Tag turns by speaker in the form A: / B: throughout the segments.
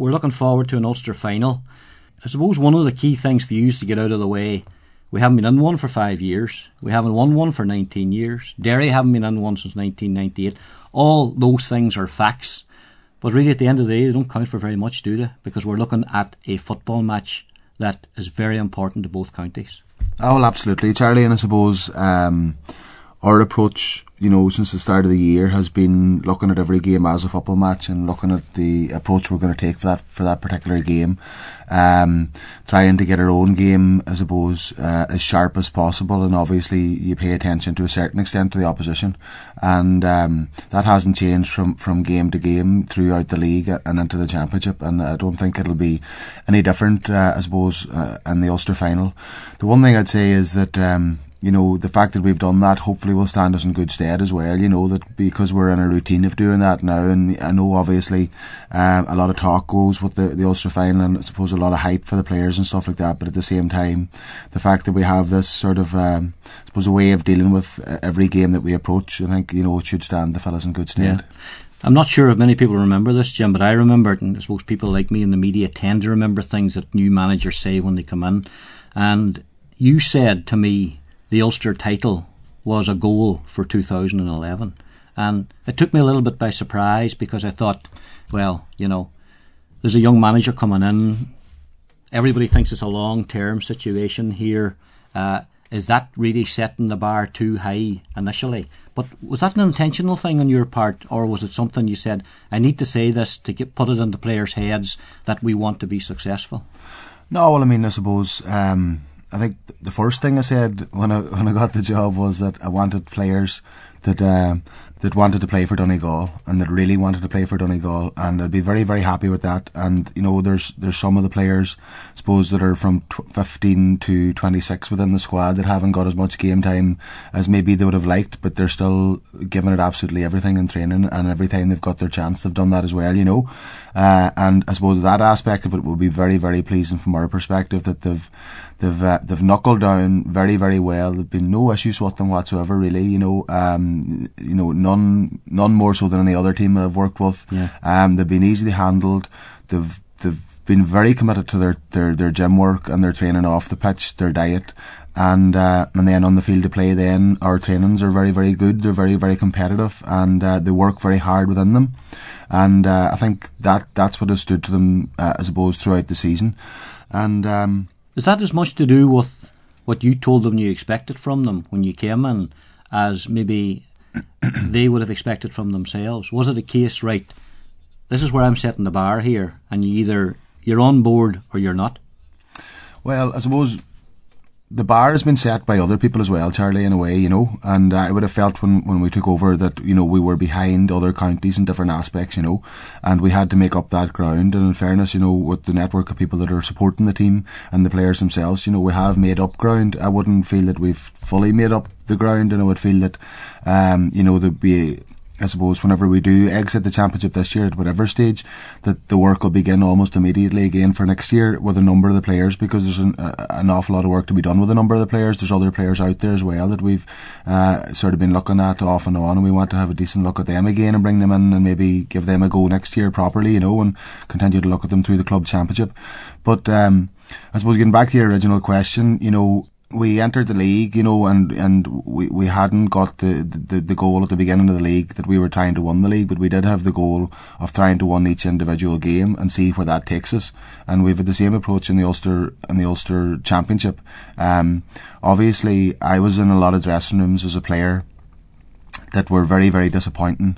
A: we're looking forward to an Ulster final. I suppose one of the key things for you is to get out of the way. We haven't been in one for 5 years. We haven't won one for 19 years. Derry haven't been in one since 1998. All those things are facts. But really at the end of the day, they don't count for very much, do they? Because we're looking at a football match that is very important to both counties.
B: Oh, well, absolutely, Charlie. And I suppose our approach, since the start of the year has been looking at every game as a football match and looking at the approach we're going to take for that particular game. Trying to get our own game, I suppose, as sharp as possible, and obviously you pay attention to a certain extent to the opposition, and that hasn't changed from game to game throughout the league and into the championship, and I don't think it'll be any different, I suppose, in the Ulster final. The one thing I'd say is that the fact that we've done that hopefully will stand us in good stead as well, that because we're in a routine of doing that now, and I know obviously a lot of talk goes with the Ulster final, and I suppose a lot of hype for the players and stuff like that, but at the same time, the fact that we have this sort of I suppose a way of dealing with every game that we approach, I think it should stand the fellas in good stead.
A: Yeah. I'm not sure if many people remember this, Jim, but I remember it, and I suppose people like me in the media tend to remember things that new managers say when they come in, and you said to me the Ulster title was a goal for 2011, and it took me a little bit by surprise, because I thought, well, there's a young manager coming in, everybody thinks it's a long-term situation here. Is that really setting the bar too high initially? But was that an intentional thing on your part, or was it something you said, I need to say this to put it into players' heads that we want to be successful?
B: No, well, I suppose I think the first thing I said when I got the job was that I wanted players that wanted to play for Donegal, and that really wanted to play for Donegal, and I'd be very, very happy with that. And there's some of the players, I suppose, that are from 15 to 26 within the squad that haven't got as much game time as maybe they would have liked, but they're still giving it absolutely everything in training, and every time they've got their chance they've done that as well, and I suppose that aspect of it will be very, very pleasing from our perspective, that they've knuckled down very, very well. There've been no issues with them whatsoever, really. None more so than any other team I've worked with.
A: Yeah.
B: They've been easily handled. They've been very committed to their gym work and their training off the pitch, their diet, and then on the field of play. Then our trainings are very, very good. They're very, very competitive, and they work very hard within them. And I think that's what has stood to them, I suppose, throughout the season. And
A: is that as much to do with what you told them you expected from them when you came in, as maybe they would have expected from themselves? Was it a case, right, this is where I'm setting the bar here, and you're on board or you're not?
B: Well, I suppose the bar has been set by other people as well, Charlie, in a way, and I would have felt when we took over that, we were behind other counties in different aspects, and we had to make up that ground. And in fairness, with the network of people that are supporting the team and the players themselves, we have made up ground. I wouldn't feel that we've fully made up the ground, and I would feel that, there'd be, I suppose, whenever we do exit the championship this year at whatever stage, that the work will begin almost immediately again for next year with a number of the players, because there's an awful lot of work to be done with a number of the players. There's other players out there as well that we've sort of been looking at off and on, and we want to have a decent look at them again and bring them in and maybe give them a go next year properly, and continue to look at them through the club championship. But I suppose, getting back to your original question, we entered the league, and we hadn't got the goal at the beginning of the league that we were trying to win the league, but we did have the goal of trying to win each individual game and see where that takes us. And we've had the same approach in the Ulster Championship. Obviously, I was in a lot of dressing rooms as a player that were very, very disappointing.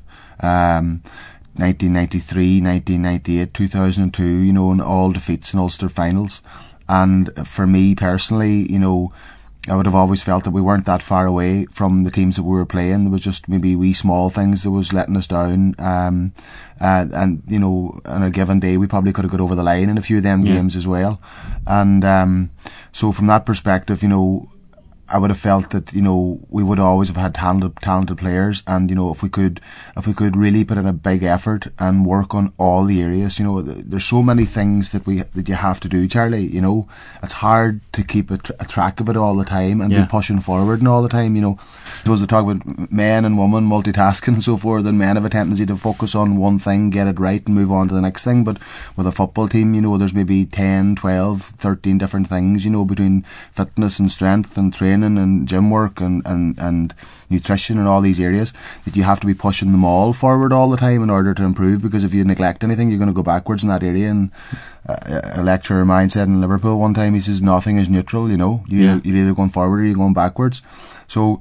B: 1993, 1998, 2002, and all defeats in Ulster finals. And for me personally, I would have always felt that we weren't that far away from the teams that we were playing. There was just maybe wee small things that was letting us down. And on a given day, we probably could have got over the line in a few of them games as well. And so from that perspective, I would have felt that, you know, we would always have had talented players, and, you know, if we could really put in a big effort and work on all the areas, you know, there's so many things that you have to do, Charlie. You know, it's hard to keep a track of it all the time and be pushing forward and all the time. You know, those that talk about men and women multitasking and so forth, and men have a tendency to focus on one thing, get it right, and move on to the next thing. But with a football team, you know, there's maybe 10, 12, 13 different things, you know, between fitness and strength and training and gym work and nutrition and all these areas, that you have to be pushing them all forward all the time in order to improve, because if you neglect anything, you're going to go backwards in that area. And a lecturer of mine said in Liverpool one time, he says, nothing is neutral, you know, you're either going forward or you're going backwards. So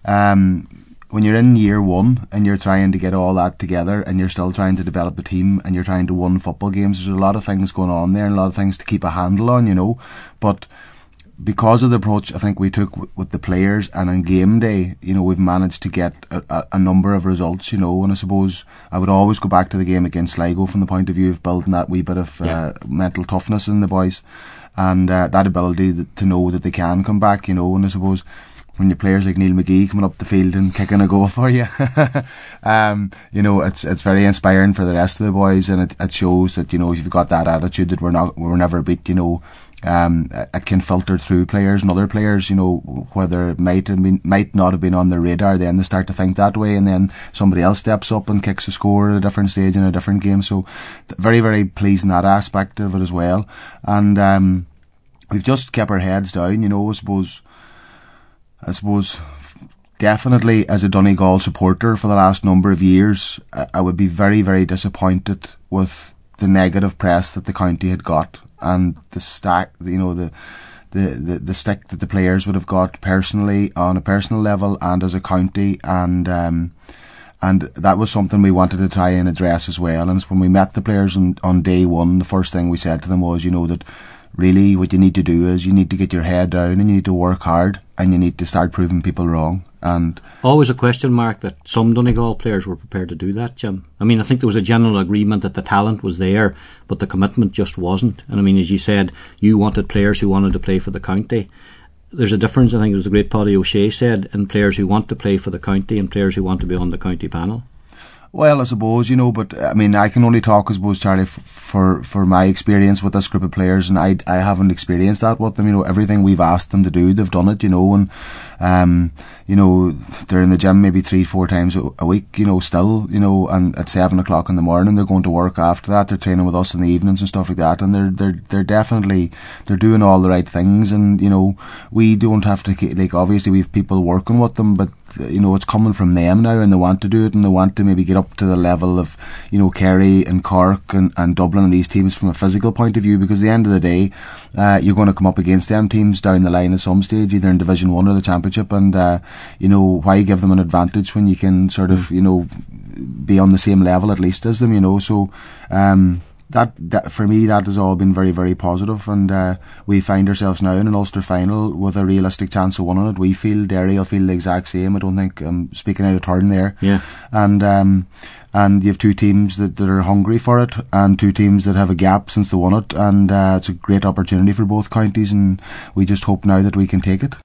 B: when you're in year one and you're trying to get all that together and you're still trying to develop the team and you're trying to win football games, there's a lot of things going on there and a lot of things to keep a handle on, you know. But because of the approach I think we took with the players, and on game day, you know, we've managed to get a number of results, you know. And I suppose I would always go back to the game against Sligo from the point of view of building that wee bit of mental toughness in the boys, and that ability to know that they can come back, you know. And I suppose when your players like Neil McGee coming up the field and kicking a goal for you, you know, it's very inspiring for the rest of the boys, and it shows that, you know, if you've got that attitude that we're never beat, you know, it can filter through players and other players, you know, whether it might not have been on their radar, then they start to think that way, and then somebody else steps up and kicks a score at a different stage in a different game. So very, very pleasing that aspect of it as well. And we've just kept our heads down, you know. I suppose definitely as a Donegal supporter for the last number of years, I would be very, very disappointed with the negative press that the county had got, and the stack, you know, the stick that the players would have got personally, on a personal level and as a county, and that was something we wanted to try and address as well. And when we met the players on day one, the first thing we said to them was, you know, that really what you need to do is you need to get your head down and you need to work hard and you need to start proving people wrong. And
A: always a question mark that some Donegal players were prepared to do that, Jim. I mean, I think there was a general agreement that the talent was there, but the commitment just wasn't. And I mean, as you said, you wanted players who wanted to play for the county. There's a difference, I think it was the great Paddy O'Shea said, in players who want to play for the county and players who want to be on the county panel.
B: Well, I suppose, you know, but I mean, I can only talk, I suppose, Charlie, for my experience with this group of players, and I haven't experienced that with them. You know, everything we've asked them to do, they've done it, you know, and you know, they're in the gym maybe 3-4 times a week, you know, still, you know, and at 7 o'clock in the morning they're going to work after that. They're training with us in the evenings and stuff like that, and they're definitely, they're doing all the right things. And you know, we don't have to, like, obviously we've people working with them, but you know, it's coming from them now, and they want to do it, and they want to maybe get up to the level of, you know, Kerry and Cork and Dublin and these teams from a physical point of view, because at the end of the day, you're going to come up against them teams down the line at some stage, either in Division 1 or the Championship, and you know, why give them an advantage when you can sort of, you know, be on the same level at least as them, you know. So that for me, that has all been very, very positive, and we find ourselves now in an Ulster final with a realistic chance of winning it. We feel Derry will feel the exact same. I don't think I'm speaking out of turn there.
A: Yeah.
B: And you have two teams that are hungry for it, and two teams that have a gap since they won it, and it's a great opportunity for both counties, and we just hope now that we can take it.